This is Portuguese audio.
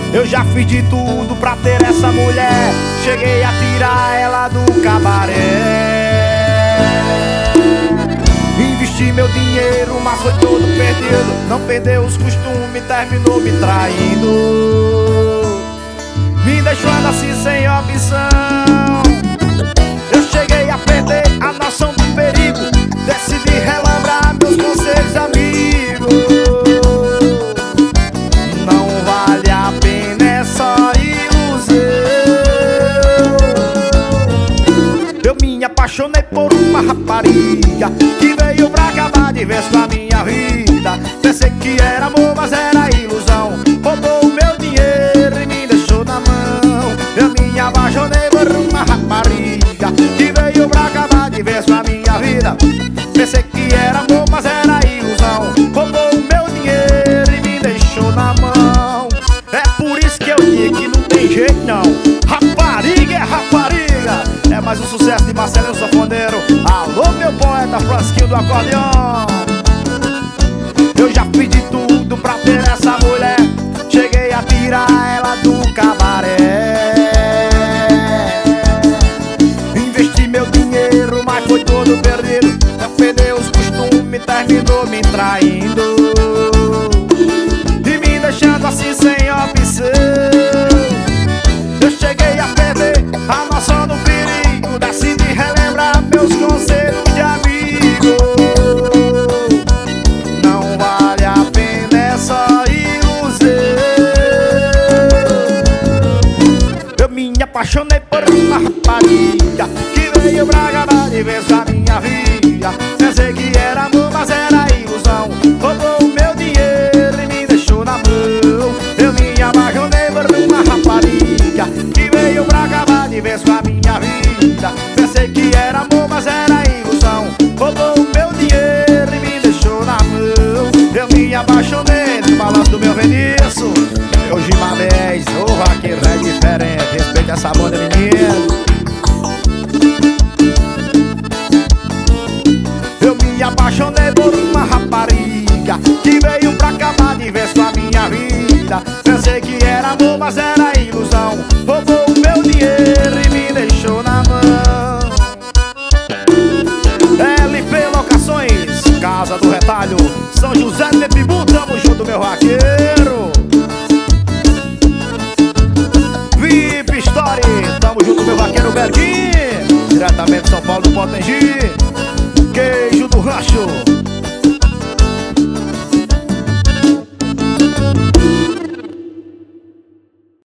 Eu já fiz de tudo pra ter essa mulher. Cheguei a tirar ela do cabaré. Investi meu dinheiro, mas foi todo perdido. Não perdeu os costumes, terminou me traindo. Me deixando assim sem opção. Eu cheguei a perder a noção do perigo. Decidi relembrar meus conselhos amigos. Não vale a pena essa ilusão. Eu me apaixonei por uma rapariga que veio pra acabar de vez com a minha vida. Pensei que era amor, mas era ilusão. Roubou o meu dinheiro e me deixou na mão. Eu me apaixonei por uma rapariga que veio pra acabar de vez com a minha vida. Pensei que era amor, mas era ilusão. Roubou o meu dinheiro e me deixou na mão. É por isso que eu digo que não tem jeito não. Rapariga é rapariga. É mais um sucesso de Marcelinho Sanfoneiro. Alô meu poeta Frasquinho do acordeão. Eu já fiz de tudo pra ter essa mulher. Cheguei a tirar ela do cabaré. Investi meu dinheiro, mas foi todo perdido. Eu perdi os costumes, terminou me traindo. E me deixando assim sem opção. Eu cheguei a perder a noção do perigo. Decidi relembrar meus conselhos de amigo. Não vale a pena essa ilusão. Eu me apaixonei por uma rapariga que veio pra acabar de vez com a minha vida. Pensei que era amor, mas era ilusão. Roubou o meu dinheiro e me deixou na mão. Eu me apaixonei por uma rapariga que veio pra acabar de vez com a minha vida. Pensei que era amor, mas era ilusão. Roubou o meu dinheiro e me deixou na mão. Eu me apaixonei no balanço do meu Venício. Meu Gima 10, o vaqueiro é diferente. Respeita essa banda, menino. Eu me apaixonei por uma rapariga que veio pra acabar de vez com a minha vida. Pensei que era amor, mas era ilusão. Roubou o meu dinheiro e me deixou na mão. LP Locações, Casa do Retalho, São José de Pibu, tamo junto meu vaqueiro. VIP Story, tamo junto meu vaqueiro Berguinho. Diretamente de São Paulo do Potengi. Queijo do Rancho.